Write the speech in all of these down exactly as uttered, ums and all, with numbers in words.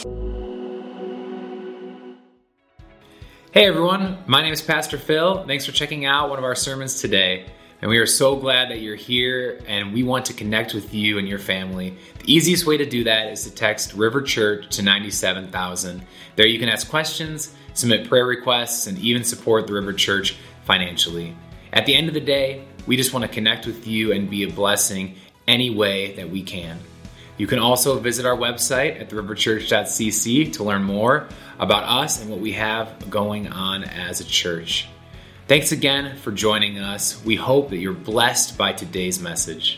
Hey everyone, my name is Pastor Phil. Thanks for checking out one of our sermons today. And we are so glad that you're here and we want to connect with you and your family. The easiest way to do that is to text River Church to ninety-seven thousand. There you can ask questions, submit prayer requests, and even support the River Church financially. At the end of the day, we just want to connect with you and be a blessing any way that we can. You can also visit our website at the river church dot c c to learn more about us and what we have going on as a church. Thanks again for joining us. We hope that you're blessed by today's message.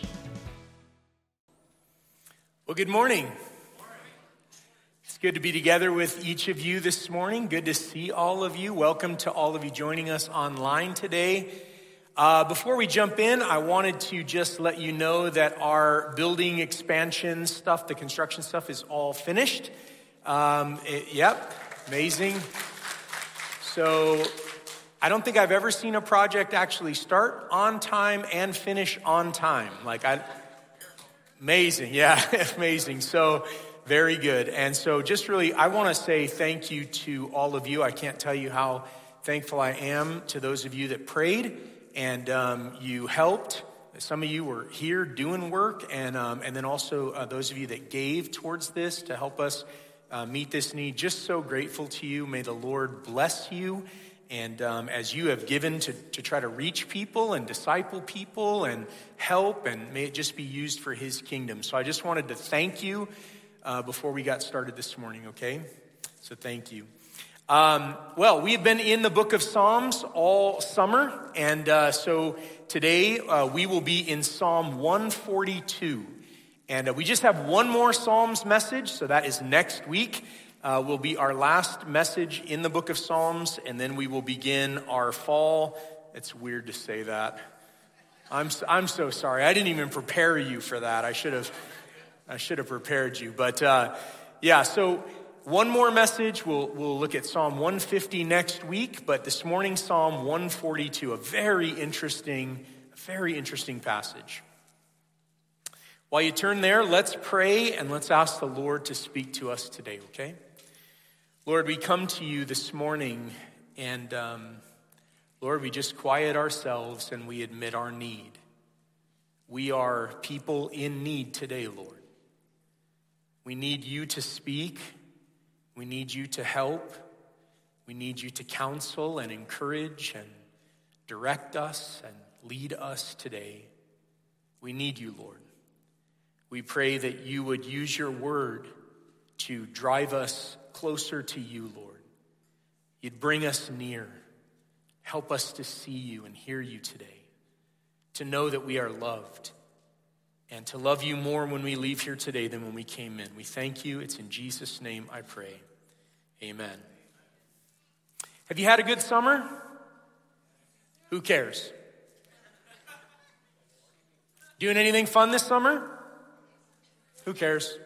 Well, good morning. It's good to be together with each of you this morning. Good to see all of you. Welcome to all of you joining us online today. Uh, before we jump in, I wanted to just let you know that our building expansion stuff, the construction stuff, is all finished. Um, it, yep, amazing. So I don't think I've ever seen a project actually start on time and finish on time. Like I, amazing, yeah, amazing. So very good. And so just really, I want to say thank you to all of you. I can't tell you how thankful I am to those of you that prayed. And um, you helped. Some of you were here doing work, and um, and then also uh, those of you that gave towards this to help us uh, meet this need. Just so grateful to you. May the Lord bless you. And um, as you have given to, to try to reach people and disciple people and help, and may it just be used for His kingdom. So I just wanted to thank you uh, before we got started this morning, okay? So thank you. Um, well, we have been in the book of Psalms all summer, and uh, so today uh, we will be in Psalm one forty-two, and uh, we just have one more Psalms message, so that is next week. Uh, will be our last message in the book of Psalms, and then we will begin our fall. It's weird to say that. I'm I'm so sorry. I didn't even prepare you for that. I should have I should have prepared you, but uh, yeah. So. One more message. We'll we'll look at Psalm one fifty next week, but this morning Psalm one forty-two, a very interesting, very interesting passage. While you turn there, let's pray and let's ask the Lord to speak to us today, okay? Lord, we come to you this morning and um, Lord, we just quiet ourselves and we admit our need. We are people in need today, Lord. We need you to speak. We need you to help. We need you to counsel and encourage and direct us and lead us today. We need you, Lord. We pray that you would use your word to drive us closer to you, Lord. You'd bring us near. Help us to see you and hear you today. To know that we are loved. And to love you more when we leave here today than when we came in. We thank you. It's in Jesus' name I pray. Amen. Have you had a good summer? Who cares? Doing anything fun this summer? Who cares?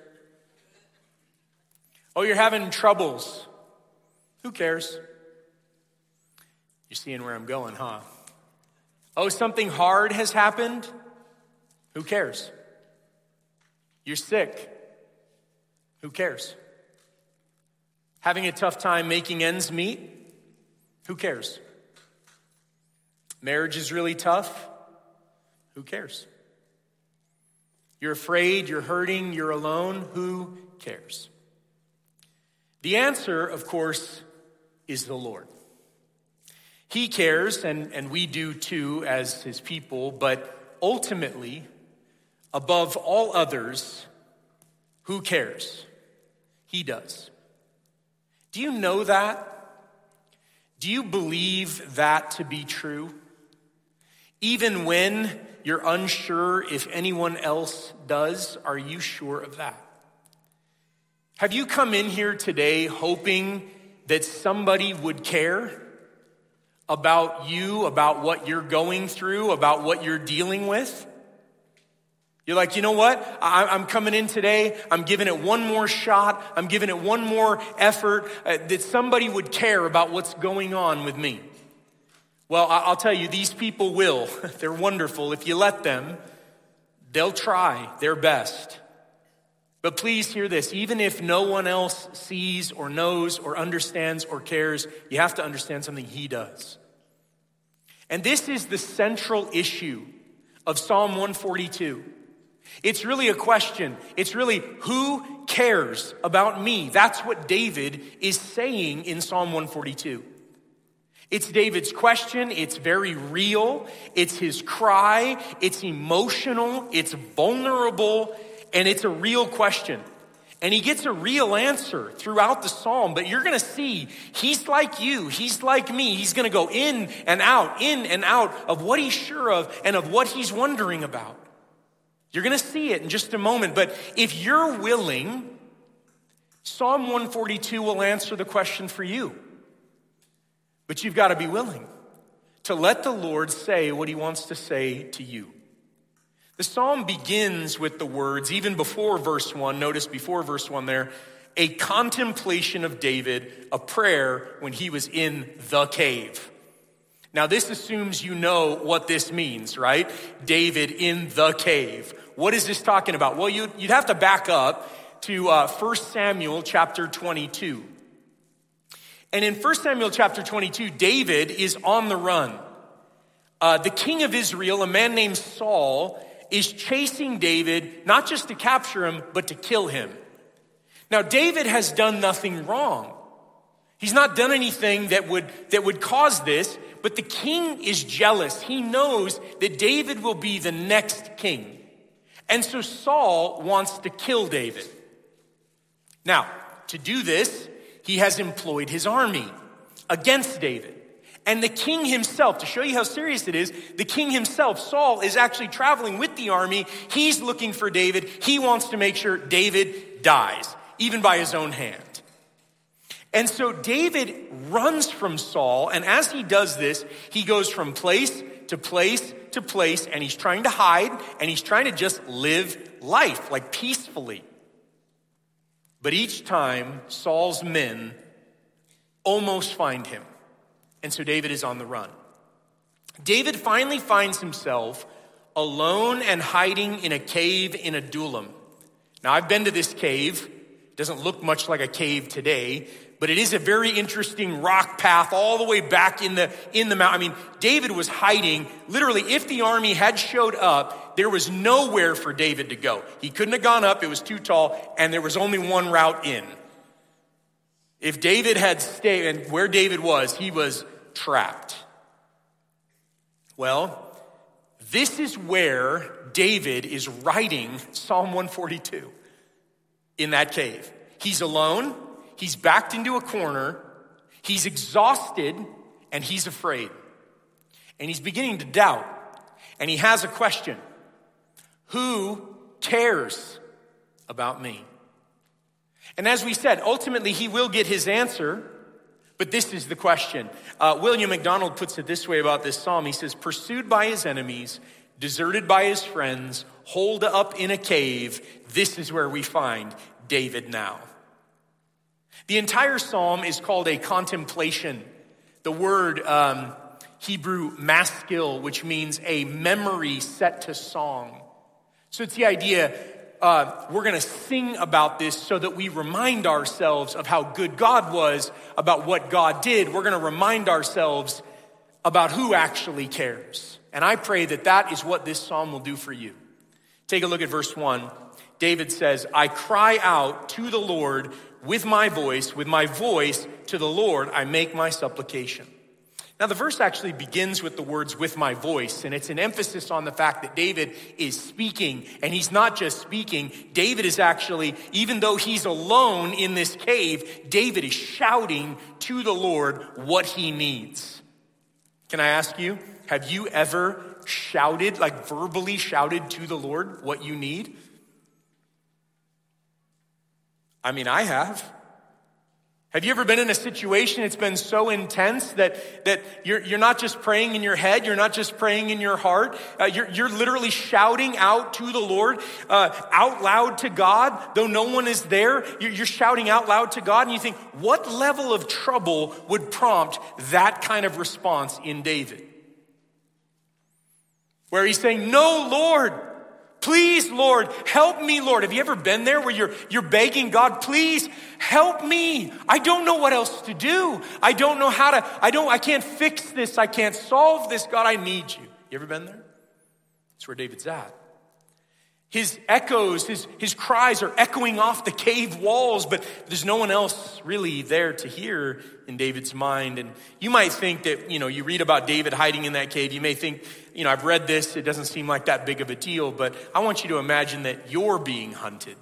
Oh, you're having troubles. Who cares? You're seeing where I'm going, huh? Oh, something hard has happened? Who cares? You're sick. Who cares? Having a tough time making ends meet? Who cares? Marriage is really tough? Who cares? You're afraid, you're hurting, you're alone? Who cares? The answer, of course, is the Lord. He cares, and, and we do too as his people, but ultimately, above all others, who cares? He does. Do you know that? Do you believe that to be true? Even when you're unsure if anyone else does, are you sure of that? Have you come in here today hoping that somebody would care about you, about what you're going through, about what you're dealing with? You're like, you know what? I, I'm coming in today. I'm giving it one more shot. I'm giving it one more effort uh, that somebody would care about what's going on with me. Well, I, I'll tell you, these people will. They're wonderful. If you let them, they'll try their best. But please hear this, even if no one else sees or knows or understands or cares, you have to understand something he does. And this is the central issue of Psalm one forty-two. It's really a question. It's really, who cares about me? That's what David is saying in Psalm one forty-two. It's David's question. It's very real. It's his cry. It's emotional. It's vulnerable. And it's a real question. And he gets a real answer throughout the psalm. But you're going to see, he's like you. He's like me. He's going to go in and out, in and out of what he's sure of and of what he's wondering about. You're going to see it in just a moment. But if you're willing, Psalm one forty-two will answer the question for you. But you've got to be willing to let the Lord say what he wants to say to you. The psalm begins with the words, even before verse one, notice before verse one there, a contemplation of David, a prayer when he was in the cave. Now this assumes you know what this means, right? David in the cave. What is this talking about? Well, you'd, you'd have to back up to uh, First Samuel chapter twenty-two. And in First Samuel chapter twenty-two, David is on the run. Uh, the king of Israel, a man named Saul, is chasing David, not just to capture him, but to kill him. Now, David has done nothing wrong. He's not done anything that would, that would cause this, but the king is jealous. He knows that David will be the next king. And so Saul wants to kill David. Now, to do this, he has employed his army against David. And the king himself, to show you how serious it is, the king himself, Saul, is actually traveling with the army. He's looking for David. He wants to make sure David dies, even by his own hand. And so David runs from Saul, and as he does this, he goes from place to place to place, and he's trying to hide, and he's trying to just live life, like peacefully. But each time, Saul's men almost find him. And so David is on the run. David finally finds himself alone and hiding in a cave in Adullam. Now, I've been to this cave. It doesn't look much like a cave today, but it is a very interesting rock path all the way back in the in the mountain. I mean, David was hiding. Literally, if the army had showed up, there was nowhere for David to go. He couldn't have gone up. It was too tall, and there was only one route in. If David had stayed, and where David was, he was trapped. Well, this is where David is writing Psalm one forty-two, in that cave. He's alone, he's backed into a corner, he's exhausted, and he's afraid. And he's beginning to doubt, and he has a question. Who cares about me? And as we said, ultimately he will get his answer, but this is the question. Uh, William MacDonald puts it this way about this psalm. He says, pursued by his enemies, deserted by his friends, holed up in a cave, this is where we find David now. The entire psalm is called a contemplation. The word um, Hebrew maskil, which means a memory set to song. So it's the idea, uh, we're going to sing about this so that we remind ourselves of how good God was, about what God did. We're going to remind ourselves about who actually cares. And I pray that that is what this psalm will do for you. Take a look at verse one. David says, I cry out to the Lord with my voice, with my voice to the Lord, I make my supplication. Now the verse actually begins with the words, with my voice, and it's an emphasis on the fact that David is speaking, and he's not just speaking. David is actually, even though he's alone in this cave, David is shouting to the Lord what he needs. Can I ask you, have you ever shouted, like verbally shouted to the Lord what you need? I mean, I have. Have you ever been in a situation it's been so intense that, that you're, you're not just praying in your head, you're not just praying in your heart, uh, you're, you're literally shouting out to the Lord, uh, out loud to God, though no one is there, you're, you're shouting out loud to God, and you think, what level of trouble would prompt that kind of response in David? Where he's saying, no, Lord, Please, Lord, help me, Lord. Have you ever been there where you're, you're begging God, please help me. I don't know what else to do. I don't know how to, I don't, I can't fix this. I can't solve this. God, I need you. You ever been there? That's where David's at. His echoes, his, his cries are echoing off the cave walls, but there's no one else really there to hear in David's mind. And you might think that, you know, you read about David hiding in that cave. You may think, you know, I've read this. It doesn't seem like that big of a deal, but I want you to imagine that you're being hunted.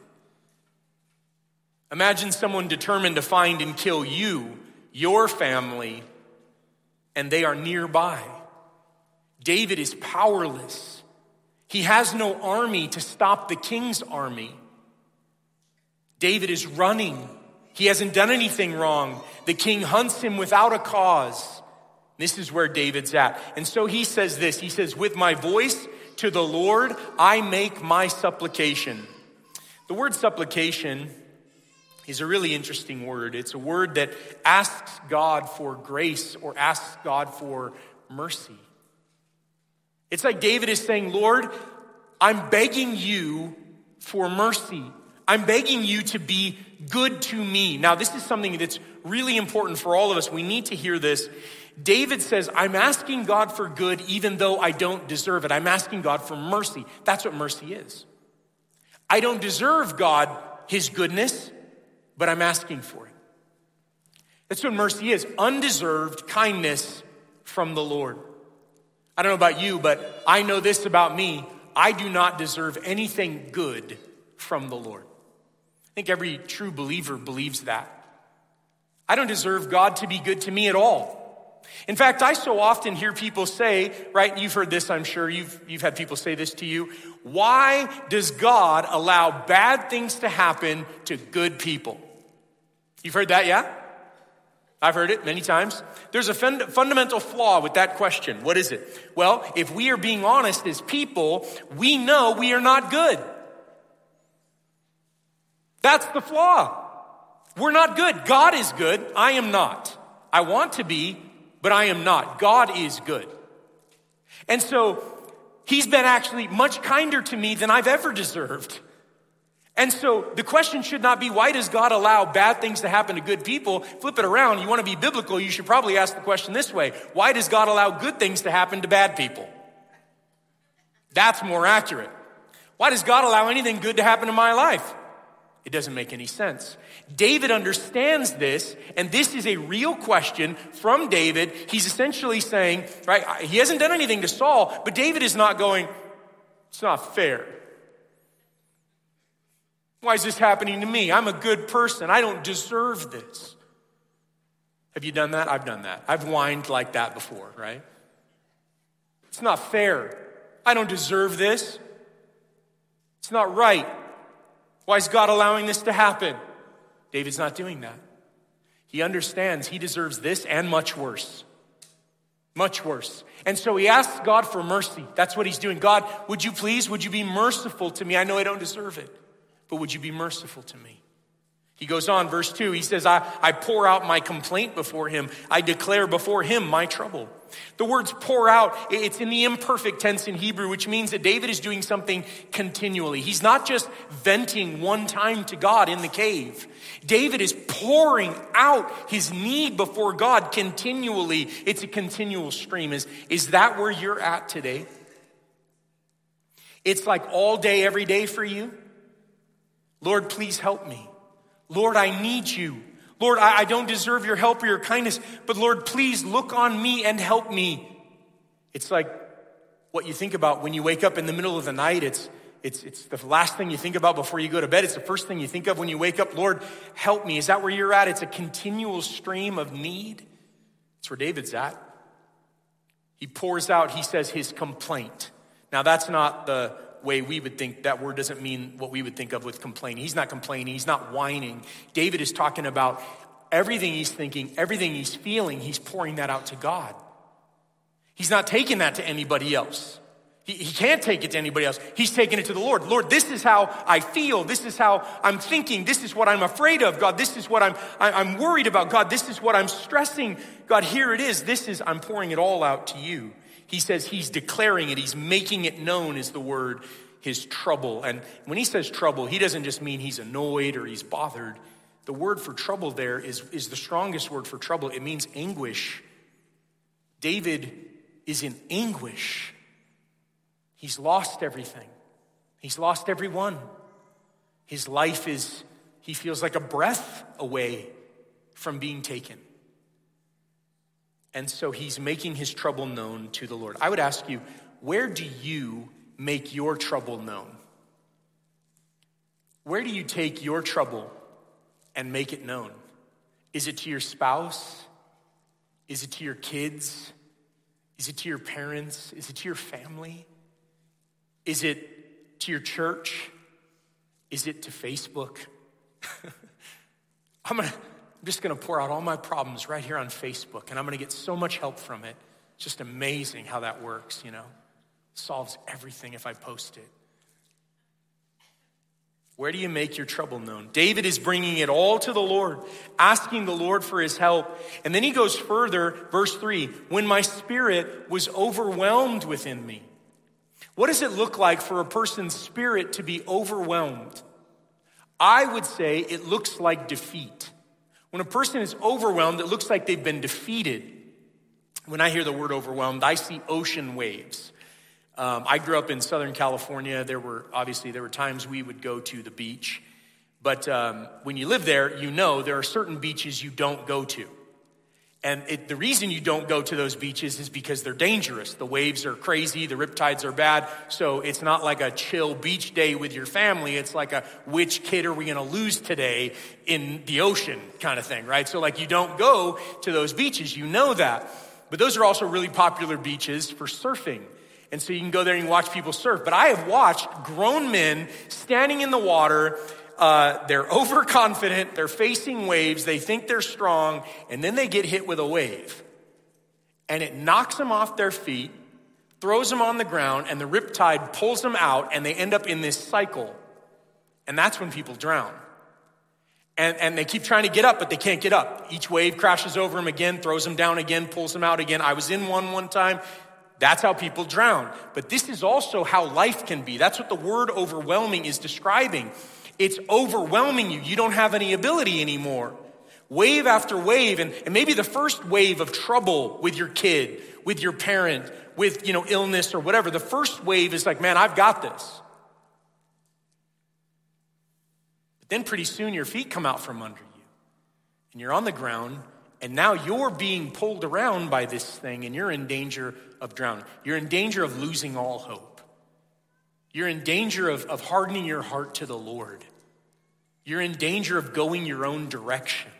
Imagine someone determined to find and kill you, your family, and they are nearby. David is powerless. He has no army to stop the king's army. David is running. He hasn't done anything wrong. The king hunts him without a cause. This is where David's at. And so he says this. He says, with my voice to the Lord, I make my supplication. The word supplication is a really interesting word. It's a word that asks God for grace or asks God for mercy. It's like David is saying, Lord, I'm begging you for mercy. I'm begging you to be good to me. Now, this is something that's really important for all of us. We need to hear this. David says, I'm asking God for good even though I don't deserve it. I'm asking God for mercy. That's what mercy is. I don't deserve God, his goodness, but I'm asking for it. That's what mercy is. Undeserved kindness from the Lord. I don't know about you, but I know this about me. I do not deserve anything good from the Lord. I think every true believer believes that. I don't deserve God to be good to me at all. In fact, I so often hear people say, right, you've heard this, I'm sure, you've, you've had people say this to you. Why does God allow bad things to happen to good people? You've heard that, yeah? I've heard it many times. There's a fund- fundamental flaw with that question. What is it? Well, if we are being honest as people, we know we are not good. That's the flaw. We're not good. God is good. I am not. I want to be, but I am not. God is good. And so he's been actually much kinder to me than I've ever deserved. And so the question should not be, why does God allow bad things to happen to good people? Flip it around. You want to be biblical, you should probably ask the question this way. Why does God allow good things to happen to bad people? That's more accurate. Why does God allow anything good to happen in my life? It doesn't make any sense. David understands this, and this is a real question from David. He's essentially saying, right, he hasn't done anything to Saul, but David is not going, it's not fair. Why is this happening to me? I'm a good person. I don't deserve this. Have you done that? I've done that. I've whined like that before, right? It's not fair. I don't deserve this. It's not right. Why is God allowing this to happen? David's not doing that. He understands he deserves this and much worse. Much worse. And so he asks God for mercy. That's what he's doing. God, would you please, would you be merciful to me? I know I don't deserve it, but would you be merciful to me? He goes on, verse two, he says, I, I pour out my complaint before him. I declare before him my trouble. The words pour out, it's in the imperfect tense in Hebrew, which means that David is doing something continually. He's not just venting one time to God in the cave. David is pouring out his need before God continually. It's a continual stream. Is, is that where you're at today? It's like all day, every day for you. Lord, please help me. Lord, I need you. Lord, I, I don't deserve your help or your kindness, but Lord, please look on me and help me. It's like what you think about when you wake up in the middle of the night. It's, it's, it's the last thing you think about before you go to bed. It's the first thing you think of when you wake up. Lord, help me. Is that where you're at? It's a continual stream of need. That's where David's at. He pours out, he says, his complaint. Now, that's not the way we would think. That word doesn't mean what we would think of with complaining. He's not complaining. He's not whining. David is talking about everything he's thinking, everything he's feeling. He's pouring that out to God. He's not taking that to anybody else. He, he can't take it to anybody else. He's taking it to the Lord. Lord, this is how I feel. This is how I'm thinking. This is what I'm afraid of. God, this is what I'm, I, I'm worried about. God, this is what I'm stressing. God, here it is. This is, I'm pouring it all out to you. He says he's declaring it. He's making it known is the word his trouble. And when he says trouble, he doesn't just mean he's annoyed or he's bothered. The word for trouble there is, is the strongest word for trouble. It means anguish. David is in anguish. He's lost everything. He's lost everyone. His life is, he feels like a breath away from being taken. And so he's making his trouble known to the Lord. I would ask you, where do you make your trouble known? Where do you take your trouble and make it known? Is it to your spouse? Is it to your kids? Is it to your parents? Is it to your family? Is it to your church? Is it to Facebook? I'm gonna, I'm just gonna pour out all my problems right here on Facebook, and I'm gonna get so much help from it. It's just amazing how that works, you know? Solves everything if I post it. Where do you make your trouble known? David is bringing it all to the Lord, asking the Lord for his help. And then he goes further, verse three, when my spirit was overwhelmed within me. What does it look like for a person's spirit to be overwhelmed? I would say it looks like defeat. When a person is overwhelmed, it looks like they've been defeated. When I hear the word overwhelmed, I see ocean waves. Um, I grew up in Southern California. There were, obviously, there were times we would go to the beach. But um, when you live there, you know there are certain beaches you don't go to. And it, the reason you don't go to those beaches is because they're dangerous. The waves are crazy, the riptides are bad. So it's not like a chill beach day with your family. It's like a, which kid are we going to lose today in the ocean kind of thing, right? So like you don't go to those beaches, you know that. But those are also really popular beaches for surfing. And so you can go there and watch people surf. But I have watched grown men standing in the water. Uh, they're overconfident. They're facing waves. They think they're strong. And then they get hit with a wave. And it knocks them off their feet, throws them on the ground, and the riptide pulls them out, and they end up in this cycle. And that's when people drown. And, and they keep trying to get up, but they can't get up. Each wave crashes over them again, throws them down again, pulls them out again. I was in one one time. That's how people drown. But this is also how life can be. That's what the word overwhelming is describing. It's overwhelming you. You don't have any ability anymore. Wave after wave, and, and maybe the first wave of trouble with your kid, with your parent, with, you know, illness or whatever. The first wave is like, man, I've got this. But then pretty soon your feet come out from under you. And you're on the ground, and now you're being pulled around by this thing, and you're in danger of drowning. You're in danger of losing all hope. You're in danger of, of hardening your heart to the Lord. You're in danger of going your own direction.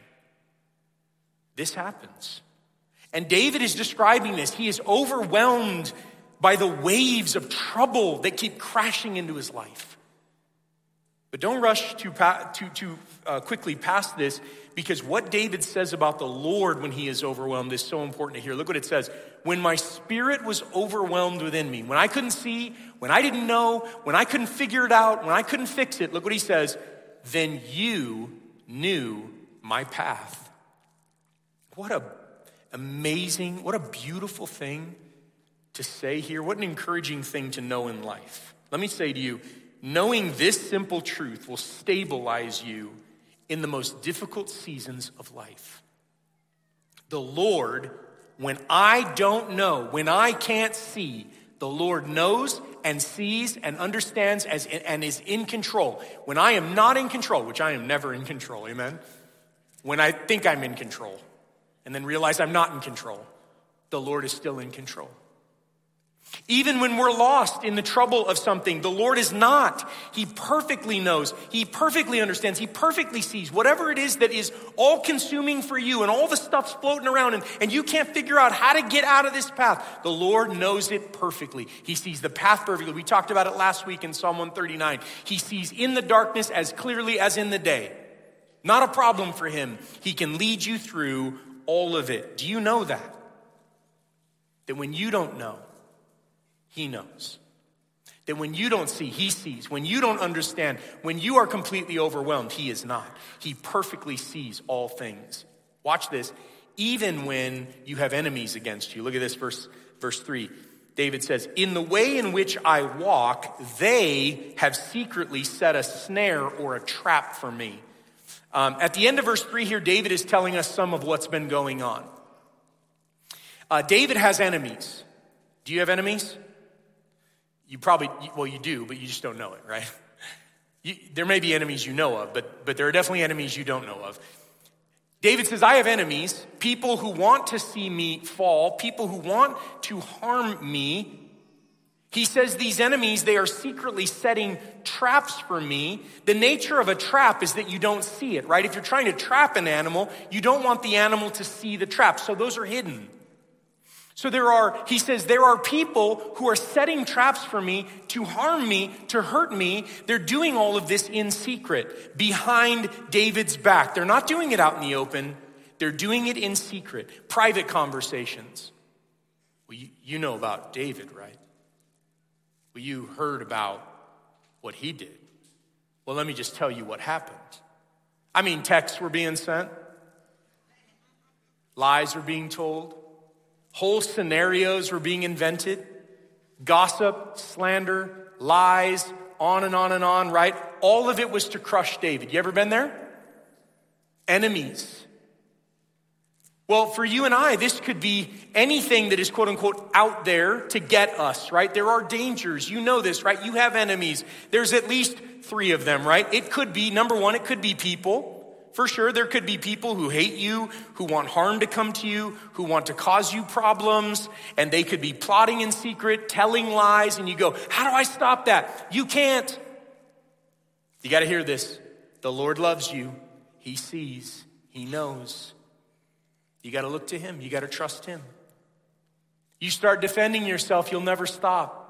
This happens. And David is describing this. He is overwhelmed by the waves of trouble that keep crashing into his life. But don't rush too, too, too uh, quickly past this, because what David says about the Lord when he is overwhelmed is so important to hear. Look what it says. When my spirit was overwhelmed within me, when I couldn't see, when I didn't know, when I couldn't figure it out, when I couldn't fix it, look what he says. Then you knew my path. What a amazing, what a beautiful thing to say here. What an encouraging thing to know in life. Let me say to you, knowing this simple truth will stabilize you in the most difficult seasons of life. The Lord, when I don't know, when I can't see, the Lord knows and sees and understands as, and is in control. When I am not in control, which I am never in control, amen? When I think I'm in control and then realize I'm not in control, the Lord is still in control. Even when we're lost in the trouble of something, the Lord is not. He perfectly knows. He perfectly understands. He perfectly sees whatever it is that is all consuming for you, and all the stuff's floating around, and, and you can't figure out how to get out of this path. The Lord knows it perfectly. He sees the path perfectly. We talked about it last week in Psalm one thirty-nine. He sees in the darkness as clearly as in the day. Not a problem for him. He can lead you through all of it. Do you know that? That when you don't know, he knows. That when you don't see, he sees. When you don't understand, when you are completely overwhelmed, he is not. He perfectly sees all things. Watch this. Even when you have enemies against you. Look at this verse, verse three. David says, in the way in which I walk, they have secretly set a snare or a trap for me. Um, at the end of verse three here, David is telling us some of what's been going on. Uh, David has enemies. Do you have enemies? You probably, well, you do, but you just don't know it, right? You, there may be enemies you know of, but, but there are definitely enemies you don't know of. David says, I have enemies, people who want to see me fall, people who want to harm me. He says these enemies, they are secretly setting traps for me. The nature of a trap is that you don't see it, right? If you're trying to trap an animal, you don't want the animal to see the trap. So those are hidden. So there are, he says, there are people who are setting traps for me to harm me, to hurt me. They're doing all of this in secret, behind David's back. They're not doing it out in the open. They're doing it in secret, private conversations. Well, you, you know about David, right? Well, you heard about what he did. Well, let me just tell you what happened. I mean, texts were being sent. Lies were being told. Whole scenarios were being invented. Gossip, slander, lies, on and on and on, right? All of it was to crush David. You ever been there? Enemies. Well, for you and I, this could be anything that is quote unquote out there to get us, right? There are dangers. You know this, right? You have enemies. There's at least three of them, right? It could be, number one, it could be people. For sure, there could be people who hate you, who want harm to come to you, who want to cause you problems, and they could be plotting in secret, telling lies, and you go, how do I stop that? You can't. You got to hear this. The Lord loves you. He sees. He knows. You got to look to him. You got to trust him. You start defending yourself, you'll never stop.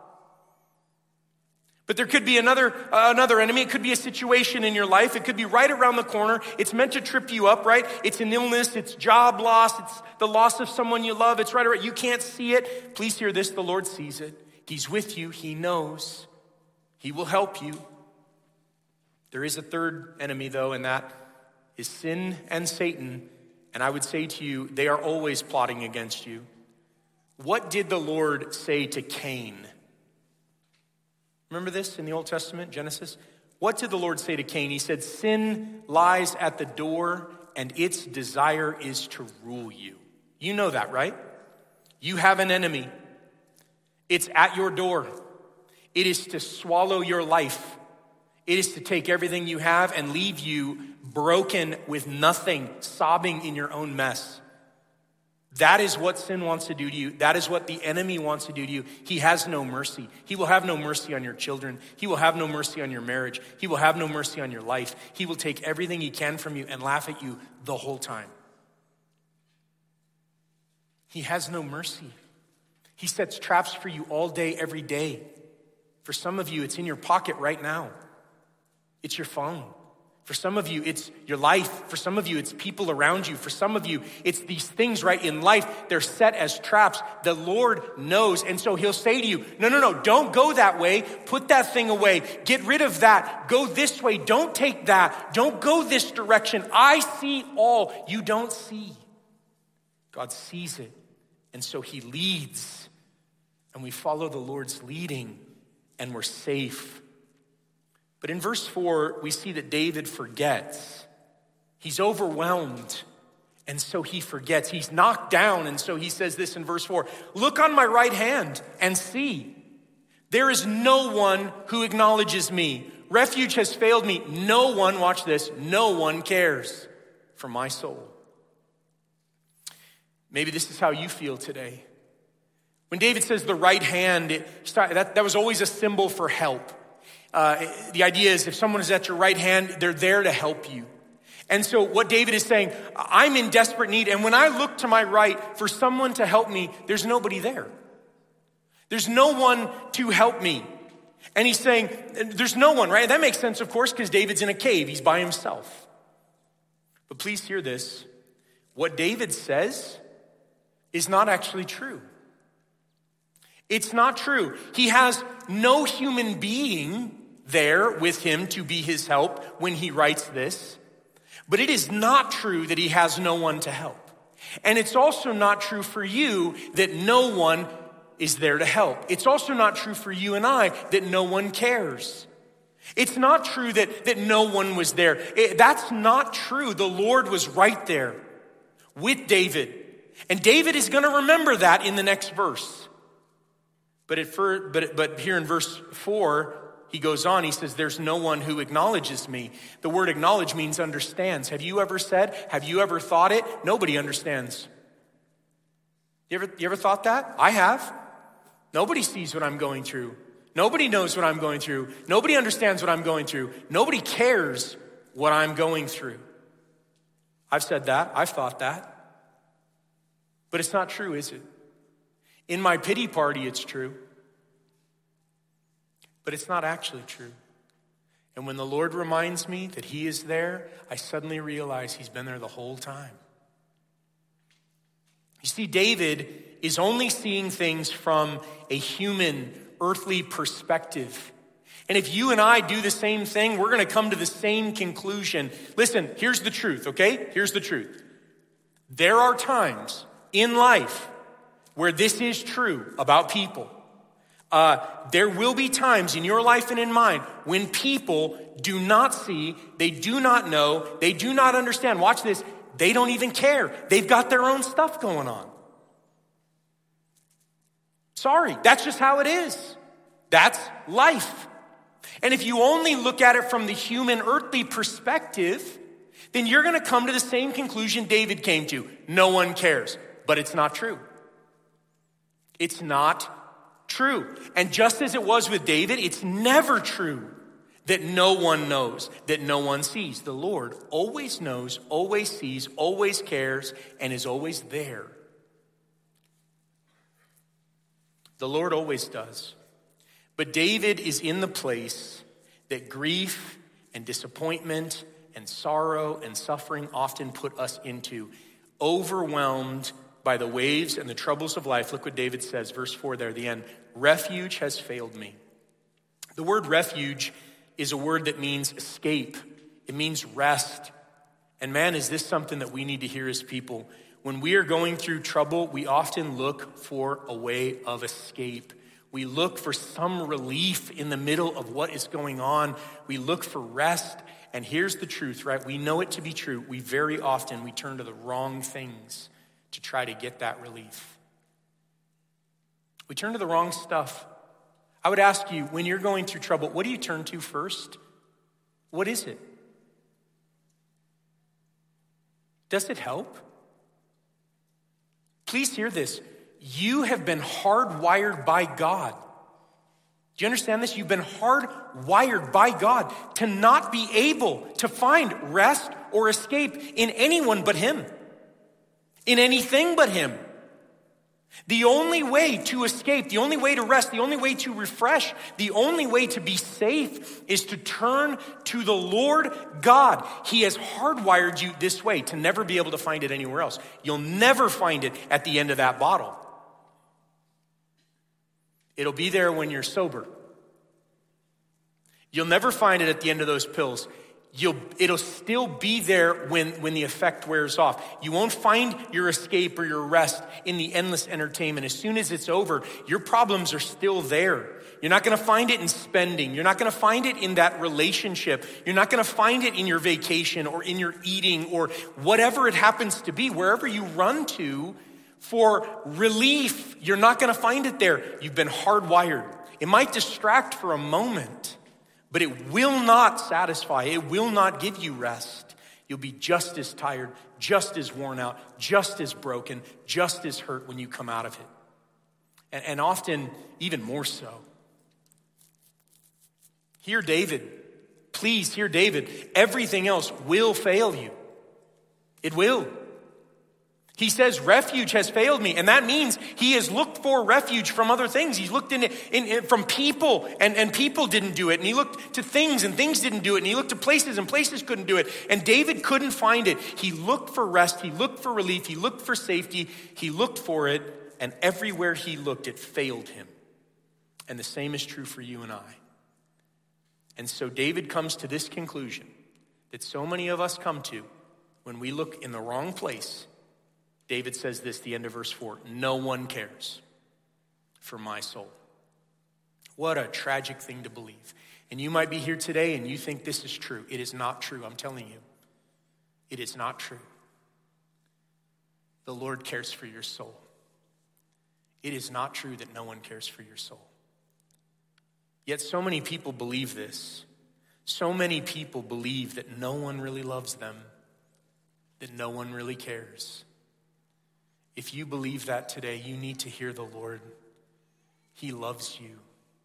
But there could be another uh, another enemy. It could be a situation in your life. It could be right around the corner. It's meant to trip you up, right? It's an illness. It's job loss. It's the loss of someone you love. It's right around. You can't see it. Please hear this. The Lord sees it. He's with you. He knows. He will help you. There is a third enemy, though, and that is sin and Satan. And I would say to you, they are always plotting against you. What did the Lord say to Cain? Remember this in the Old Testament, Genesis? What did the Lord say to Cain? He said, sin lies at the door and its desire is to rule you. You know that, right? You have an enemy. It's at your door. It is to swallow your life. It is to take everything you have and leave you broken with nothing, sobbing in your own mess. That is what sin wants to do to you. That is what the enemy wants to do to you. He has no mercy. He will have no mercy on your children. He will have no mercy on your marriage. He will have no mercy on your life. He will take everything he can from you and laugh at you the whole time. He has no mercy. He sets traps for you all day, every day. For some of you, it's in your pocket right now. It's your phone. For some of you, it's your life. For some of you, it's people around you. For some of you, it's these things, right, in life. They're set as traps. The Lord knows. And so he'll say to you, no, no, no, don't go that way. Put that thing away. Get rid of that. Go this way. Don't take that. Don't go this direction. I see all you don't see. God sees it. And so he leads. And we follow the Lord's leading. And we're safe. But in verse four, we see that David forgets. He's overwhelmed, and so he forgets. He's knocked down, and so he says this in verse four, look on my right hand and see. There is no one who acknowledges me. Refuge has failed me. No one, watch this, no one cares for my soul. Maybe this is how you feel today. When David says the right hand, it, that, that was always a symbol for help. Uh, the idea is if someone is at your right hand, they're there to help you. And so what David is saying, I'm in desperate need. And when I look to my right for someone to help me, there's nobody there. There's no one to help me. And he's saying, there's no one, right? That makes sense, of course, because David's in a cave. He's by himself. But please hear this. What David says is not actually true. It's not true. He has no human being there with him to be his help when he writes this. But it is not true that he has no one to help. And it's also not true for you that no one is there to help. It's also not true for you and I that no one cares. It's not true that, that no one was there. It, that's not true. The Lord was right there with David. And David is going to remember that in the next verse. But, at fir- but, but here in verse four, he goes on, he says, there's no one who acknowledges me. The word acknowledge means understands. Have you ever said, have you ever thought it? Nobody understands. You ever, you ever thought that? I have. Nobody sees what I'm going through. Nobody knows what I'm going through. Nobody understands what I'm going through. Nobody cares what I'm going through. I've said that. I've thought that. But it's not true, is it? In my pity party, it's true. But it's not actually true. And when the Lord reminds me that he is there, I suddenly realize he's been there the whole time. You see, David is only seeing things from a human, earthly perspective. And if you and I do the same thing, we're going to come to the same conclusion. Listen, here's the truth, okay? Here's the truth. There are times in life where this is true about people. Uh, there will be times in your life and in mine when people do not see, they do not know, they do not understand. Watch this. They don't even care. They've got their own stuff going on. Sorry, that's just how it is. That's life. And if you only look at it from the human, earthly perspective, then you're going to come to the same conclusion David came to. No one cares. But it's not true. It's not true. And just as it was with David, it's never true that no one knows, that no one sees. The Lord always knows, always sees, always cares, and is always there. The Lord always does. But David is in the place that grief and disappointment and sorrow and suffering often put us into, overwhelmed by the waves and the troubles of life. Look what David says, verse four there, the end. Refuge has failed me. The word refuge is a word that means escape. It means rest. And man, is this something that we need to hear as people? When we are going through trouble, we often look for a way of escape. We look for some relief in the middle of what is going on. We look for rest. And here's the truth, right? We know it to be true. We very often, we turn to the wrong things to try to get that relief. We turn to the wrong stuff. I would ask you, when you're going through trouble, what do you turn to first? What is it? Does it help? Please hear this. You have been hardwired by God. Do you understand this? You've been hardwired by God to not be able to find rest or escape in anyone but him. In anything but him. The only way to escape, the only way to rest, the only way to refresh, the only way to be safe is to turn to the Lord God. He has hardwired you this way to never be able to find it anywhere else. You'll never find it at the end of that bottle. It'll be there when you're sober. You'll never find it at the end of those pills. You'll, it'll still be there when, when the effect wears off. You won't find your escape or your rest in the endless entertainment. As soon as it's over, your problems are still there. You're not going to find it in spending. You're not going to find it in that relationship. You're not going to find it in your vacation or in your eating or whatever it happens to be. Wherever you run to for relief, you're not going to find it there. You've been hardwired. It might distract for a moment, but it will not satisfy. It will not give you rest. You'll be just as tired, just as worn out, just as broken, just as hurt when you come out of it. And, and often, even more so. Hear David. Please hear David. Everything else will fail you. It will. He says, refuge has failed me. And that means he has looked for refuge from other things. He's looked in, in, in from people and, and people didn't do it. And he looked to things and things didn't do it. And he looked to places and places couldn't do it. And David couldn't find it. He looked for rest. He looked for relief. He looked for safety. He looked for it. And everywhere he looked, it failed him. And the same is true for you and I. And so David comes to this conclusion that so many of us come to when we look in the wrong place. David says this, the end of verse four, no one cares. for my soul. What a tragic thing to believe. And you might be here today and you think this is true. It is not true, I'm telling you. It is not true. The Lord cares for your soul. It is not true that no one cares for your soul. Yet so many people believe this. So many people believe that no one really loves them, that no one really cares. If you believe that today, you need to hear the Lord. He loves you.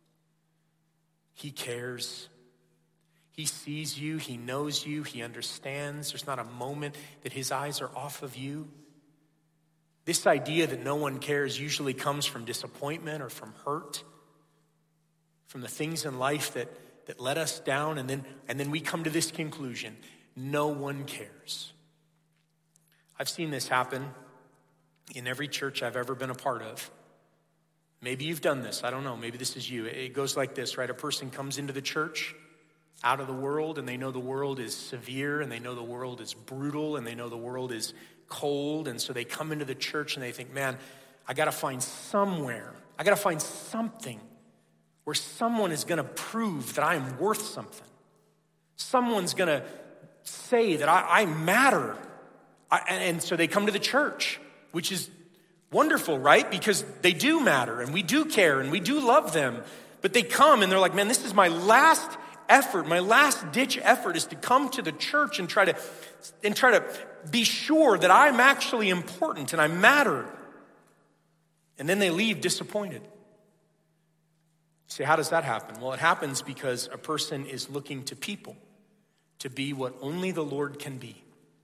He cares. He sees you. He knows you. He understands. There's not a moment that his eyes are off of you. This idea that no one cares usually comes from disappointment or from hurt, from the things in life that, that let us down, and then, and then we come to this conclusion: no one cares. I've seen this happen in every church I've ever been a part of. Maybe you've done this. I don't know. Maybe this is you. It goes like this, right? A person comes into the church out of the world, and they know the world is severe, and they know the world is brutal, and they know the world is cold. And so they come into the church and they think, man, I got to find somewhere. I got to find something where someone is going to prove that I am worth something. Someone's going to say that I, I matter. I, and so they come to the church, which is wonderful, right? Because they do matter, and we do care, and we do love them. But they come and they're like, man, this is my last effort. My last ditch effort is to come to the church and try to and try to be sure that I'm actually important and I matter. And then they leave disappointed. You say, how does that happen? Well, it happens because a person is looking to people to be what only the Lord can be.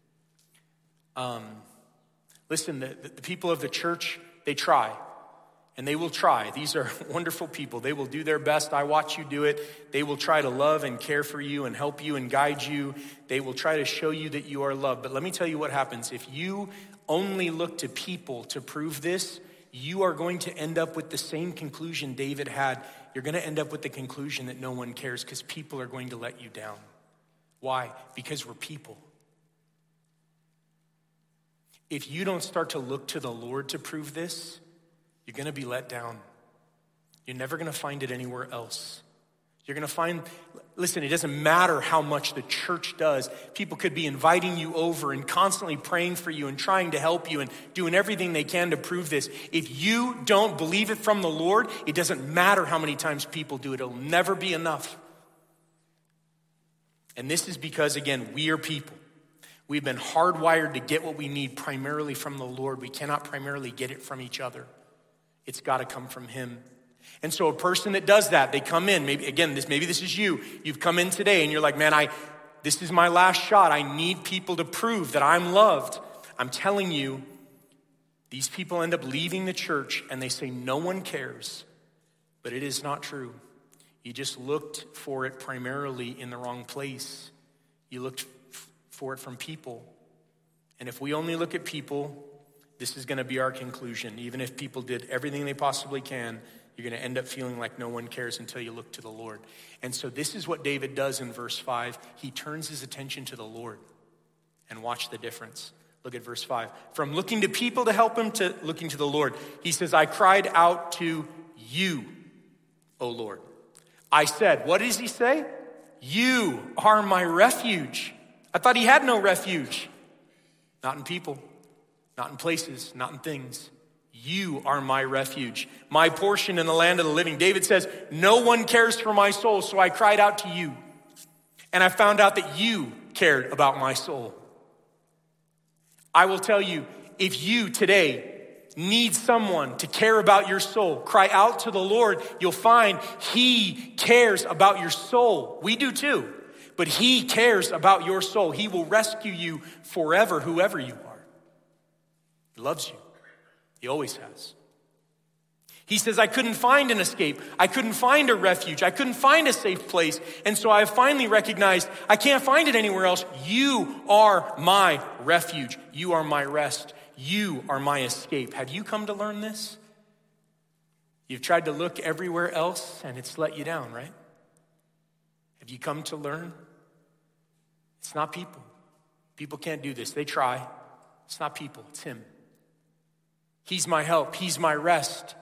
Um, listen, the, the people of the church, they try. And they will try. These are wonderful people. They will do their best. I watch you do it. They will try to love and care for you and help you and guide you. They will try to show you that you are loved. But let me tell you what happens. If you only look to people to prove this, you are going to end up with the same conclusion David had. You're going to end up with the conclusion that no one cares because people are going to let you down. Why? Because we're people. If you don't start to look to the Lord to prove this, you're going to be let down. You're never going to find it anywhere else. You're going to find, listen, it doesn't matter how much the church does. People could be inviting you over and constantly praying for you and trying to help you and doing everything they can to prove this. If you don't believe it from the Lord, it doesn't matter how many times people do it. It'll never be enough. And this is because, again, we are people. We've been hardwired to get what we need primarily from the Lord. We cannot primarily get it from each other. It's got to come from him. And so a person that does that, they come in, maybe again, this maybe this is you. You've come in today and you're like, man, I this is my last shot. I need people to prove that I'm loved. I'm telling you, these people end up leaving the church and they say no one cares. But it is not true. You just looked for it primarily in the wrong place. You looked for it from people. And if we only look at people, this is going to be our conclusion. Even if people did everything they possibly can, you're going to end up feeling like no one cares until you look to the Lord. And so this is what David does in verse five. He turns his attention to the Lord. And watch the difference. Look at verse five. From looking to people to help him to looking to the Lord. He says, I cried out to you, O Lord. I said, what does he say? You are my refuge. I thought he had no refuge. Not in people. Not in places, not in things. You are my refuge, my portion in the land of the living. David says, no one cares for my soul, so I cried out to you. And I found out that you cared about my soul. I will tell you, if you today need someone to care about your soul, cry out to the Lord. You'll find he cares about your soul. We do too, but he cares about your soul. He will rescue you forever, whoever you are. He loves you. He always has. He says, I couldn't find an escape. I couldn't find a refuge. I couldn't find a safe place. And so I finally recognized I can't find it anywhere else. You are my refuge. You are my rest. You are my escape. Have you come to learn this? You've tried to look everywhere else and it's let you down, right? Have you come to learn? It's not people. People can't do this. They try. It's not people. It's him. He's my help. He's my rest.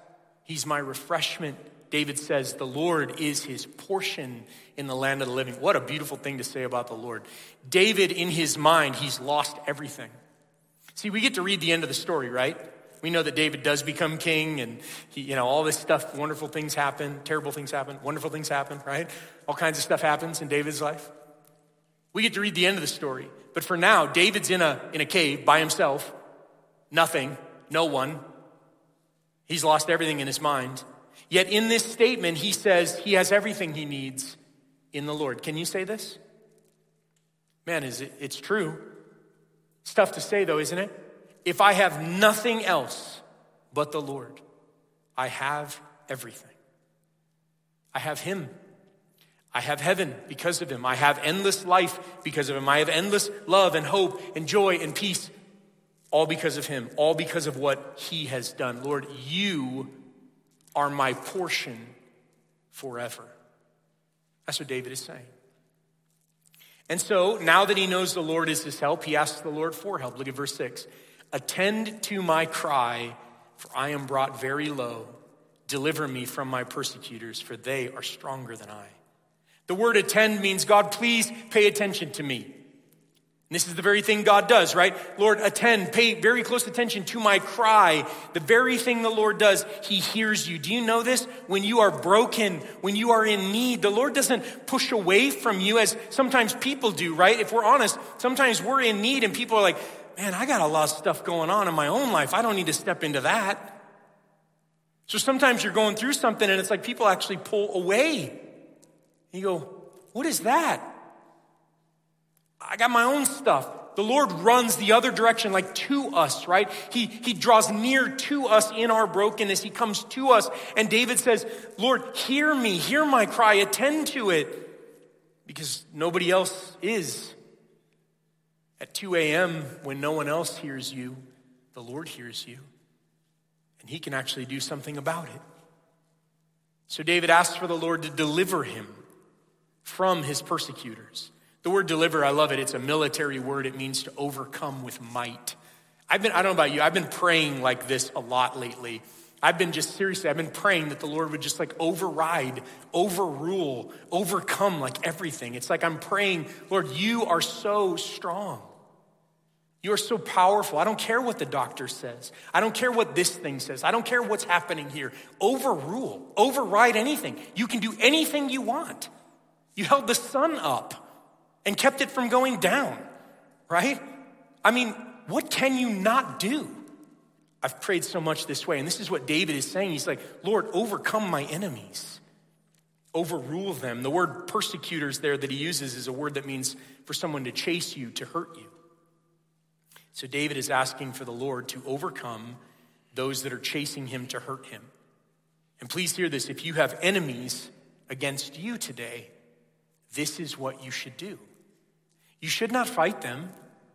He's my refreshment. David says the Lord is his portion in the land of the living. What a beautiful thing to say about the Lord. David, in his mind, he's lost everything. See, we get to read the end of the story, right? We know that David does become king and he, you know, all this stuff, wonderful things happen, terrible things happen, wonderful things happen, right? All kinds of stuff happens in David's life. We get to read the end of the story. But for now, David's in a, in a cave by himself. Nothing, no one. He's lost everything in his mind. Yet in this statement, he says he has everything he needs in the Lord. Can you say this? Man, is it, it's true. It's tough to say though, isn't it? If I have nothing else but the Lord, I have everything. I have him. I have heaven because of him. I have endless life because of him. I have endless love and hope and joy and peace, all because of him, all because of what he has done. Lord, you are my portion forever. That's what David is saying. And so now that he knows the Lord is his help, he asks the Lord for help. Look at verse six. Attend to my cry, for I am brought very low. Deliver me from my persecutors, for they are stronger than I. The word attend means, God, please pay attention to me. And this is the very thing God does, right? Lord, attend, pay very close attention to my cry. The very thing the Lord does, he hears you. Do you know this? When you are broken, when you are in need, the Lord doesn't push away from you as sometimes people do, right? If we're honest, sometimes we're in need and people are like, man, I got a lot of stuff going on in my own life. I don't need to step into that. So sometimes you're going through something and it's like people actually pull away. You go, what is that? I got my own stuff. The Lord runs the other direction, like to us, right? He, he draws near to us in our brokenness. He comes to us. And David says, Lord, hear me, hear my cry, attend to it. Because nobody else is. At two a.m., when no one else hears you, the Lord hears you. And he can actually do something about it. So David asks for the Lord to deliver him from his persecutors. The word deliver, I love it. It's a military word. It means to overcome with might. I've been, I don't know about you, I've been praying like this a lot lately. I've been just seriously, I've been praying that the Lord would just like override, overrule, overcome like everything. It's like I'm praying, Lord, you are so strong. You are so powerful. I don't care what the doctor says. I don't care what this thing says. I don't care what's happening here. Overrule, override anything. You can do anything you want. You held the sun up and kept it from going down, right? I mean, what can you not do? I've prayed so much this way, and this is what David is saying. He's like, Lord, overcome my enemies. Overrule them. The word persecutors there that he uses is a word that means for someone to chase you, to hurt you. So David is asking for the Lord to overcome those that are chasing him to hurt him. And please hear this, if you have enemies against you today, this is what you should do. You should not fight them.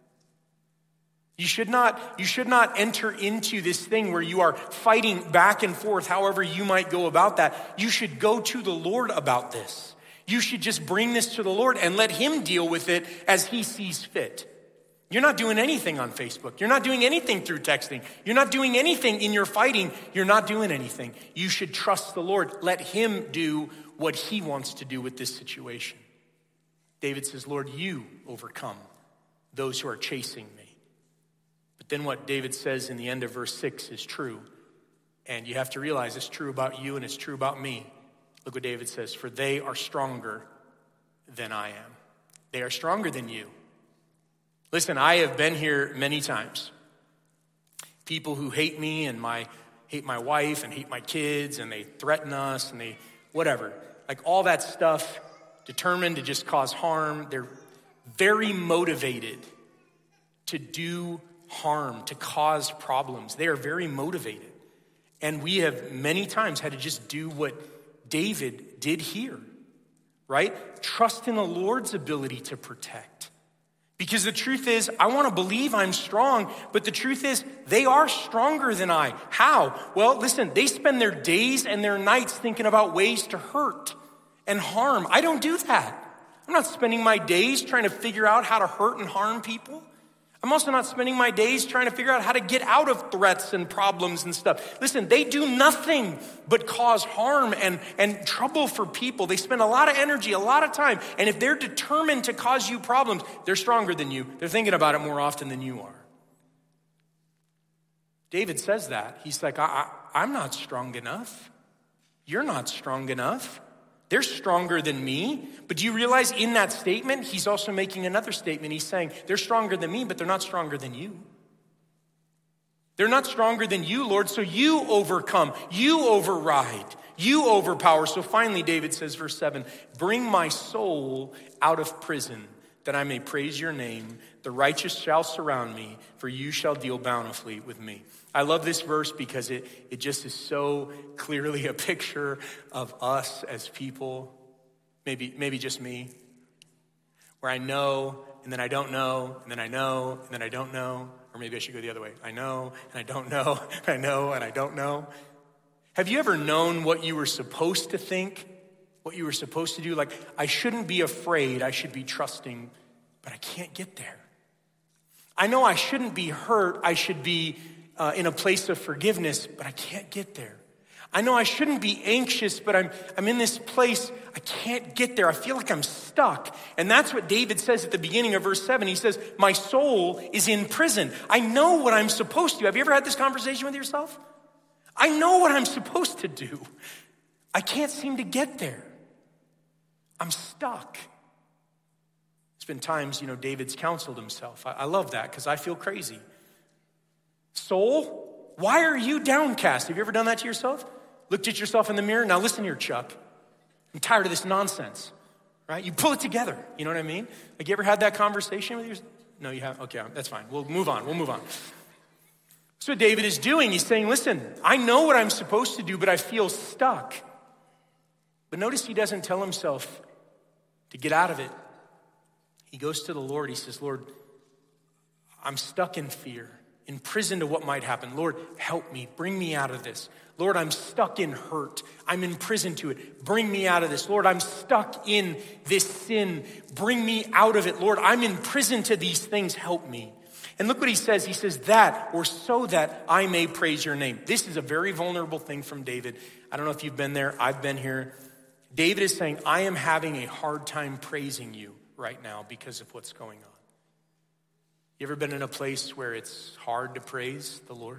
You should not, you should not enter into this thing where you are fighting back and forth, however you might go about that. You should go to the Lord about this. You should just bring this to the Lord and let him deal with it as he sees fit. You're not doing anything on Facebook. You're not doing anything through texting. You're not doing anything in your fighting. You're not doing anything. You should trust the Lord. Let him do what he wants to do with this situation. David says, Lord, you overcome those who are chasing me. But then what David says in the end of verse six is true. And you have to realize it's true about you and it's true about me. Look what David says, for they are stronger than I am. They are stronger than you. Listen, I have been here many times. People who hate me and my hate my wife and hate my kids and they threaten us and they whatever. Like all that stuff, determined to just cause harm. They're very motivated to do harm, to cause problems. They are very motivated. And we have many times had to just do what David did here, right? Trust in the Lord's ability to protect. Because the truth is, I want to believe I'm strong, but the truth is, they are stronger than I. How? Well, listen, they spend their days and their nights thinking about ways to hurt and harm. I don't do that. I'm not spending my days trying to figure out how to hurt and harm people. I'm also not spending my days trying to figure out how to get out of threats and problems and stuff. Listen, they do nothing but cause harm and, and trouble for people. They spend a lot of energy, a lot of time. And if they're determined to cause you problems, they're stronger than you. They're thinking about it more often than you are. David says that. He's like, I, I, I'm not strong enough. You're not strong enough. They're stronger than me. But do you realize in that statement, he's also making another statement. He's saying, they're stronger than me, but they're not stronger than you. They're not stronger than you, Lord, so you overcome, you override, you overpower. So finally, David says, verse seven, bring my soul out of prison, that I may praise your name. The righteous shall surround me, for you shall deal bountifully with me. I love this verse because it, it just is so clearly a picture of us as people, maybe, maybe just me, where I know, and then I don't know, and then I know, and then I don't know, or maybe I should go the other way. I know, and I don't know, I know, and I don't know. Have you ever known what you were supposed to think, what you were supposed to do? Like, I shouldn't be afraid, I should be trusting, but I can't get there. I know I shouldn't be hurt, I should be uh, in a place of forgiveness, but I can't get there. I know I shouldn't be anxious, but I'm I'm in this place, I can't get there. I feel like I'm stuck. And that's what David says at the beginning of verse seven. He says, my soul is in prison. I know what I'm supposed to. Have you ever had this conversation with yourself? I know what I'm supposed to do. I can't seem to get there. I'm stuck. There's been times, you know, David's counseled himself. I, I love that because I feel crazy. Soul, why are you downcast? Have you ever done that to yourself? Looked at yourself in the mirror? Now listen here, Chuck. I'm tired of this nonsense, right? You pull it together. You know what I mean? Like, you ever had that conversation with yourself? No, you haven't? Okay, that's fine. We'll move on. We'll move on. That's what David is doing. He's saying, listen, I know what I'm supposed to do, but I feel stuck. But notice he doesn't tell himself to get out of it. He goes to the Lord. He says, Lord, I'm stuck in fear, in prison to what might happen. Lord, help me. Bring me out of this. Lord, I'm stuck in hurt. I'm in prison to it. Bring me out of this. Lord, I'm stuck in this sin. Bring me out of it. Lord, I'm in prison to these things. Help me. And look what he says. He says that, or so that I may praise your name. This is a very vulnerable thing from David. I don't know if you've been there. I've been here. David is saying, I am having a hard time praising you right now because of what's going on. You ever been in a place where it's hard to praise the Lord?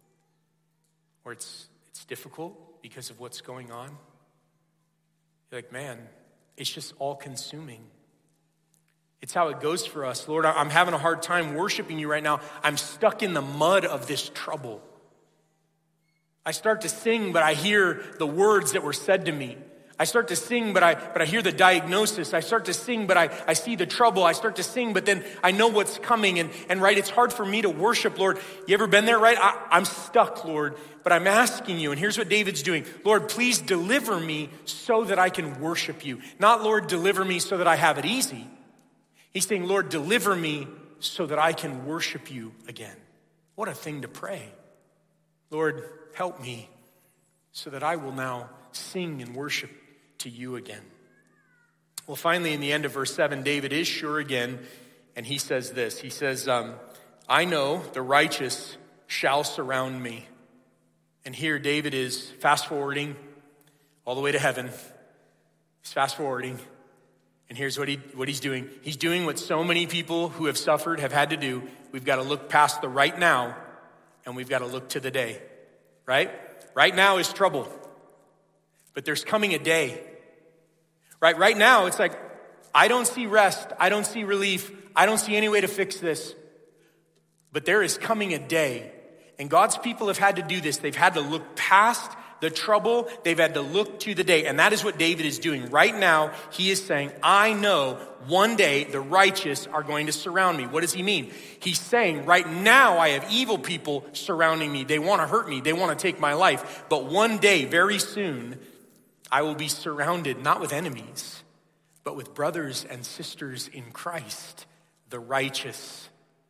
Or it's it's difficult because of what's going on? You're like, man, it's just all consuming. It's how it goes for us. Lord, I'm having a hard time worshiping you right now. I'm stuck in the mud of this trouble. I start to sing, but I hear the words that were said to me. I start to sing, but I but I hear the diagnosis. I start to sing, but I, I see the trouble. I start to sing, but then I know what's coming. And, and right, it's hard for me to worship, Lord. You ever been there, right? I, I'm stuck, Lord, but I'm asking you. And here's what David's doing. Lord, please deliver me so that I can worship you. Not, Lord, deliver me so that I have it easy. He's saying, Lord, deliver me so that I can worship you again. What a thing to pray. Lord, help me so that I will now sing and worship to you again. Well, finally, in the end of verse seven, David is sure again, and he says this. He says, um, I know the righteous shall surround me. And here David is fast forwarding all the way to heaven. He's fast forwarding. And here's what he what he's doing. He's doing what so many people who have suffered have had to do. We've got to look past the right now, and we've got to look to the day. Right? Right now is trouble. But there's coming a day. Right? Right now, it's like, I don't see rest. I don't see relief. I don't see any way to fix this. But there is coming a day. And God's people have had to do this. They've had to look past the trouble. They've had to look to the day. And that is what David is doing. Right now, he is saying, I know one day the righteous are going to surround me. What does he mean? He's saying, right now I have evil people surrounding me. They want to hurt me. They want to take my life. But one day, very soon, I will be surrounded not with enemies, but with brothers and sisters in Christ, the righteous.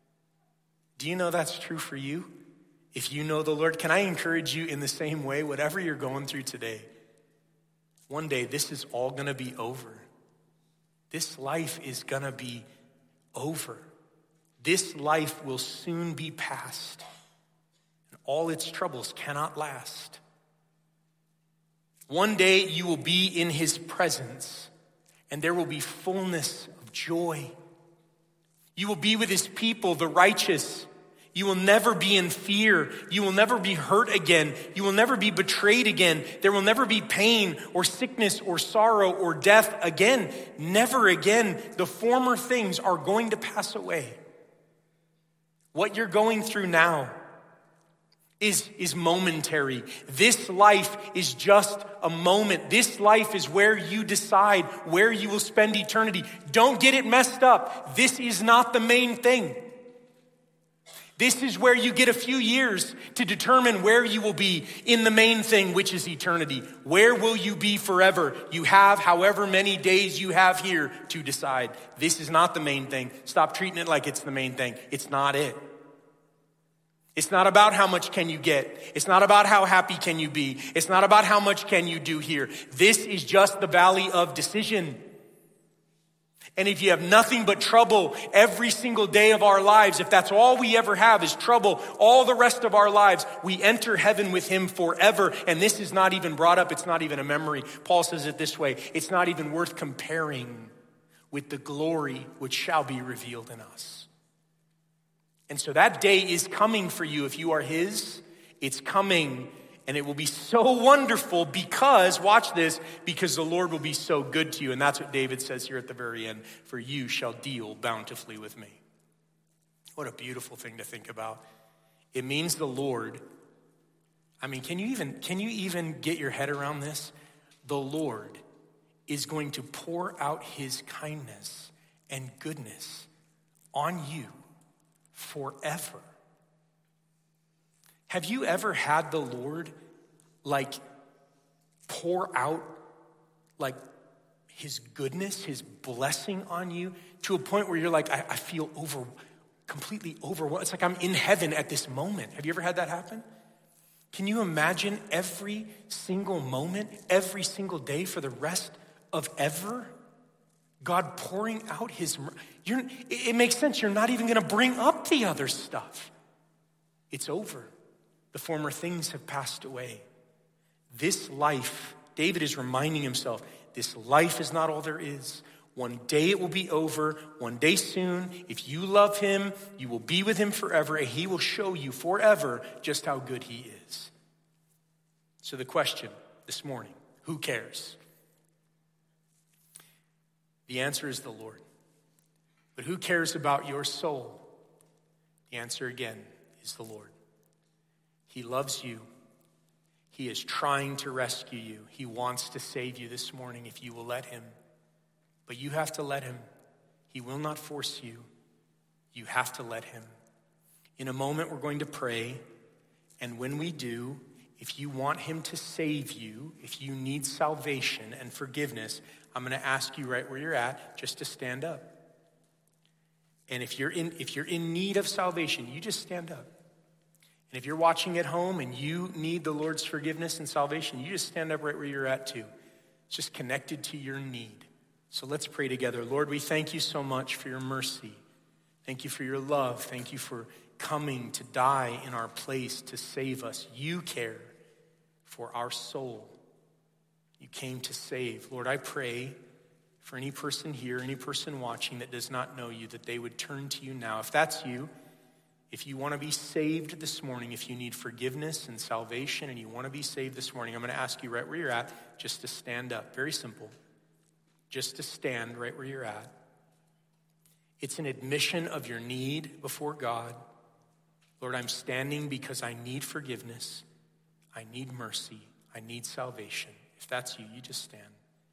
Do you know that's true for you? If you know the Lord, can I encourage you in the same way, whatever you're going through today, one day this is all going to be over. This life is going to be over. This life will soon be past, and all its troubles cannot last. One day you will be in his presence, and there will be fullness of joy. You will be with his people, the righteous. You will never be in fear. You will never be hurt again. You will never be betrayed again. There will never be pain or sickness or sorrow or death again. Never again. The former things are going to pass away. What you're going through now is, is momentary. This life is just a moment. This life is where you decide where you will spend eternity. Don't get it messed up. This is not the main thing. This is where you get a few years to determine where you will be in the main thing, which is eternity. Where will you be forever? You have however many days you have here to decide. This is not the main thing. Stop treating it like it's the main thing. It's not it. It's not about how much can you get. It's not about how happy can you be. It's not about how much can you do here. This is just the valley of decision. And if you have nothing but trouble every single day of our lives, if that's all we ever have is trouble all the rest of our lives, we enter heaven with him forever. And this is not even brought up. It's not even a memory. Paul says it this way. It's not even worth comparing with the glory which shall be revealed in us. And so that day is coming for you if you are his. It's coming, and it will be so wonderful because, watch this, because the Lord will be so good to you. And that's what David says here at the very end. For you shall deal bountifully with me. What a beautiful thing to think about. It means the Lord. I mean, can you even, can you even get your head around this? The Lord is going to pour out his kindness and goodness on you forever. Have you ever had the Lord like pour out like his goodness, his blessing on you to a point where you're like, I, I feel over, completely overwhelmed. It's like I'm in heaven at this moment. Have you ever had that happen? Can you imagine every single moment, every single day for the rest of ever? God pouring out his, you're, it makes sense. You're not even going to bring up the other stuff. It's over. The former things have passed away. This life, David is reminding himself, this life is not all there is. One day it will be over. One day soon, if you love him, you will be with him forever, and he will show you forever just how good he is. So the question this morning, who cares? The answer is the Lord. But who cares about your soul? The answer again is the Lord. He loves you. He is trying to rescue you. He wants to save you this morning if you will let him. But you have to let him. He will not force you. You have to let him. In a moment, we're going to pray. And when we do, if you want him to save you, if you need salvation and forgiveness, I'm going to ask you right where you're at just to stand up. And if you're in, if you're in need of salvation, you just stand up. And if you're watching at home and you need the Lord's forgiveness and salvation, you just stand up right where you're at too. It's just connected to your need. So let's pray together. Lord, we thank you so much for your mercy. Thank you for your love. Thank you for coming to die in our place to save us. You care for our soul. You came to save. Lord, I pray for any person here, any person watching that does not know you, that they would turn to you now. If that's you, if you want to be saved this morning, if you need forgiveness and salvation and you want to be saved this morning, I'm going to ask you right where you're at just to stand up. Very simple. Just to stand right where you're at. It's an admission of your need before God. Lord, I'm standing because I need forgiveness. I need mercy. I need salvation. If that's you, you just stand.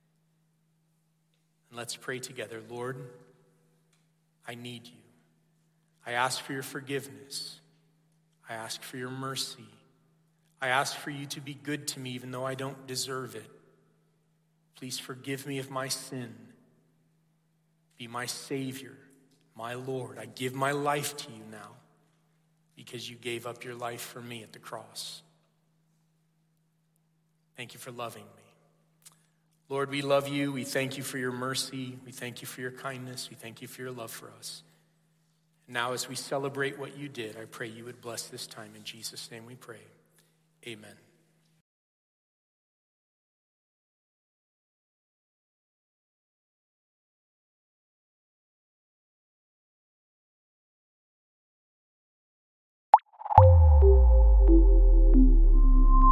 And let's pray together. Lord, I need you. I ask for your forgiveness. I ask for your mercy. I ask for you to be good to me even though I don't deserve it. Please forgive me of my sin. Be my Savior, my Lord. I give my life to you now because you gave up your life for me at the cross. Thank you for loving me. Lord, we love you. We thank you for your mercy. We thank you for your kindness. We thank you for your love for us. Now, as we celebrate what you did, I pray you would bless this time. In Jesus' name we pray. Amen.